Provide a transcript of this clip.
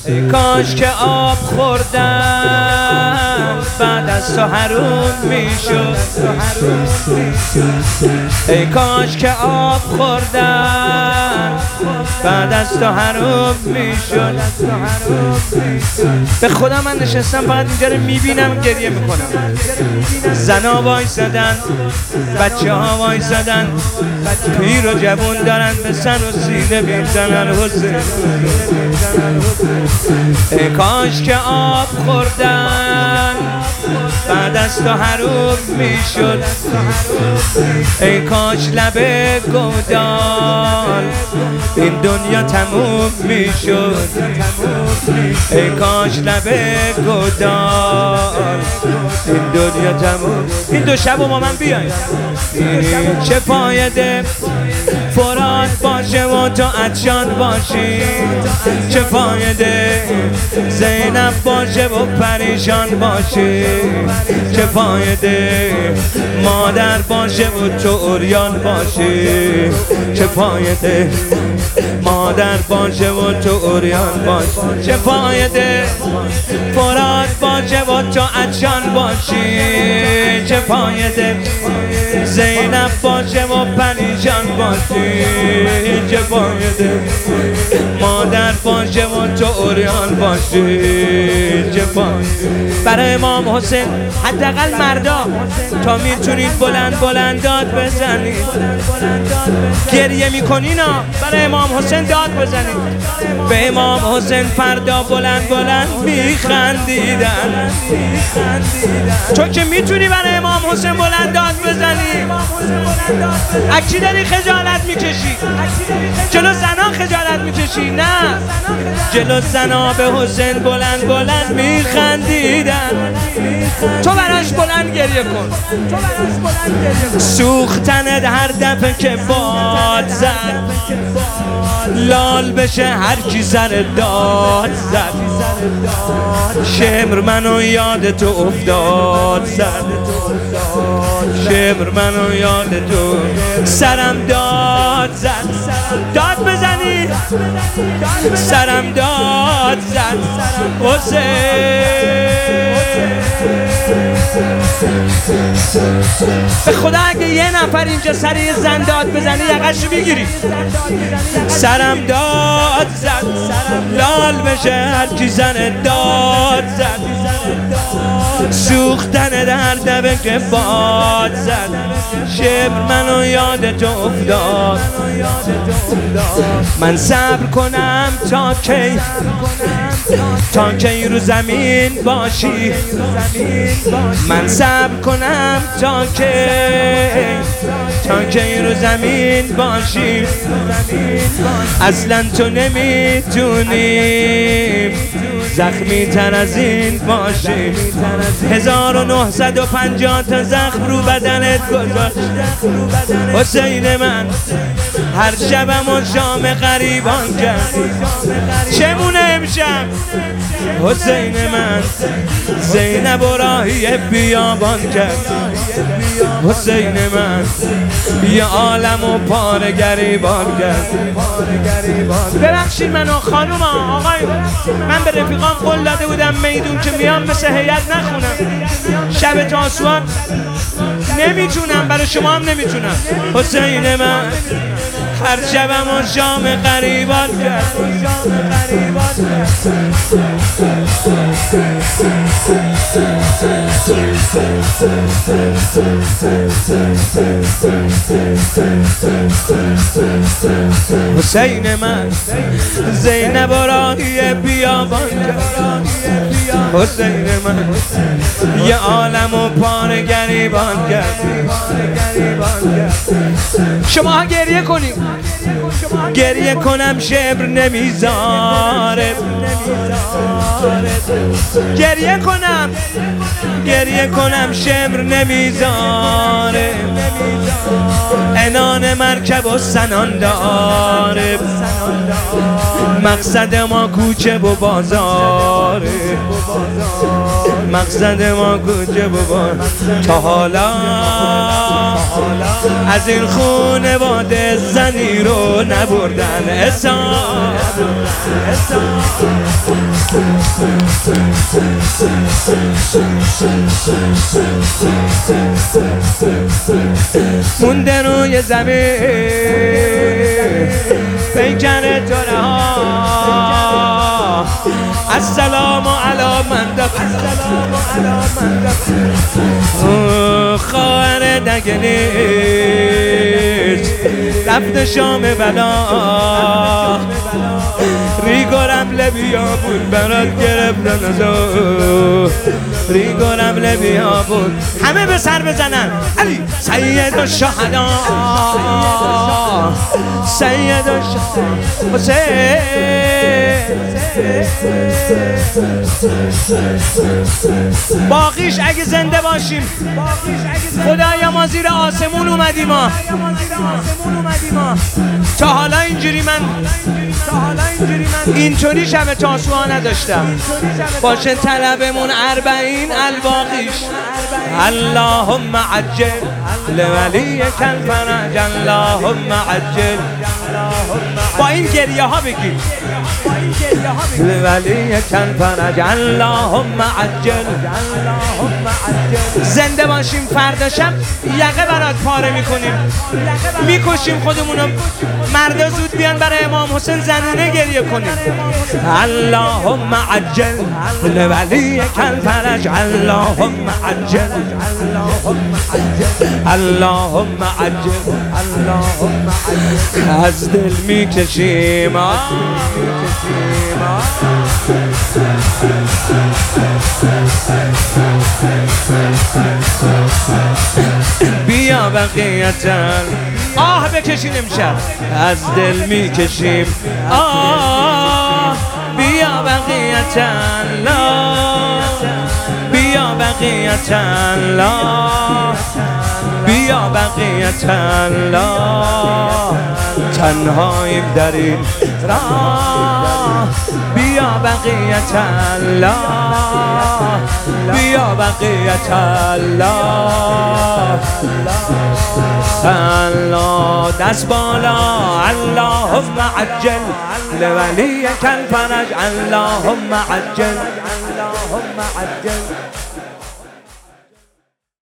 کاش که آب خوردن بعد از تو حروم میشد. ای کاش که آب خوردن بعد از تو حروم میشد. به خدا من نشستم فقط اینجا رو میبینم گریه میکنم. زنا وایسادن، بچه ها وایسادن، پیر و جوون دارن به سر و سینه میزنن حسین. ای کاش که آب خوردن بعد از تو حروم میشد. ای کاش لب گودال این دنیا تموم میشد. ای کاش لب گودال این دنیا تموم. این دو شب با من بیاین. چه فایده فرات باشه و تو عطشان باشی، چه فایده زینب باشه و پریشان باشی، چه فایده مادر باشه و تو عریان باشی، چه فایده مادر باشه و تو عریان باشی، چه فایده فرات باشه و تو عطشان باشی، چه فایده زینب باشه و پریشان باشی، چه فایده مادر باشه و تو عریان باشی، چه فایده. برای امام حسین حداقل مردا تا میتونید بلند بلند داد بزنید. گریه میکنین ها، برای امام حسین داد بزنید. به امام حسین فردا بلند بلند میخندیدن. تو که میتونی برای امام حسین بلند داد بزنی، اکی داری خجالت میکشی؟ جلو زنا خجالت میکشی؟ نه، جلو زنا به حسین بلند بلند میخندیدن. تو براش بلند گریه کن. سوختنت هر دفعه که باد زد لال بشه هر کی سر داد زد. شمر منو یاد تو افتاد زد، شمر منو یاد تو سرم داد زد. داد بزنی سرم داد زد حسین. به خدا اگه یه نفر اینجا سر یه زن داد بزنی یقشو میگیری. سرم داد زد لال بشه هر کی زن داد زد. سوختن در دبه که باد زد. شبر منو یاد تو افتاد. من صبر کنم تا کی رو زمین باشی. من صبر کنم تا کی رو زمین باشی. اصلا تو نمیتونی زخمی تر از این باشی. 1950 تا زخم رو بدنت گذاشت حسین من. هر شبم و شام غریبان کرد. چمونه امشب حسین من؟ زینب و راهی بیابان کرد حسین من. یه عالم و پاره گریبان کرد. ببخشید منو خانوم آقای، من به رفیقان قول داده بودم میدون که میام مثل هیئت نخونم. شب تاسوان نمیتونم، برای شما هم نمیتونم. حسین من هر شبم و شام غریبان کرد. حسین من زینب و راهی بیابان کرد. حسین من یه عالم و پاره گریبان کرد. شما ها گریه کنیم. گریه کنم شبر نمیذاره. گریه کنم شبر نمیذاره. انان مرکب و سنان داره. مقصد ما کوچه و بازاره. مقصد ما کوچه و بازار. تا حالا از این خونواده زنی رو نبردن حساب. مونده روی زمین پیکر تو رها السلام علی من خواهر دگلیت رفت شام بلا ریگارم لبیا بود برات گرفتن ازو ریگارم لبیا بود همه به سر بزنن علی سید الشهدا سید الشهدا باقیش اگه زنده باشیم خدایا ما زیر آسمون اومدیم تا حالا اینجوری من اینطوری شب تاسوعا نداشتم باشه طلبمون 40 الباقیش اللهم عجل لولیک الفرج اللهم عجل با این گریه ها بگید لولیک الفرج اللهم عجل زنده باشیم فردا شب یقه برات پاره میکنیم میکشیم خودمونو مردا زود بیان برای امام حسین زنونه گریه کنیم اللهم عجل لولیک الفرج اللهم عجل اللهم عجل از دل میکشیم بیا بقیتن آه بکشیم امشب از دل میکشیم آه بیا بقیتن لا بیا بقیتن لا بیا بقیتن لا تنهاییم در این راه بیا بقیتن لا بیا بقیتن لا الله دست بالا اللهم عجل لولیک الفرج اللهم عجل اللهم عجل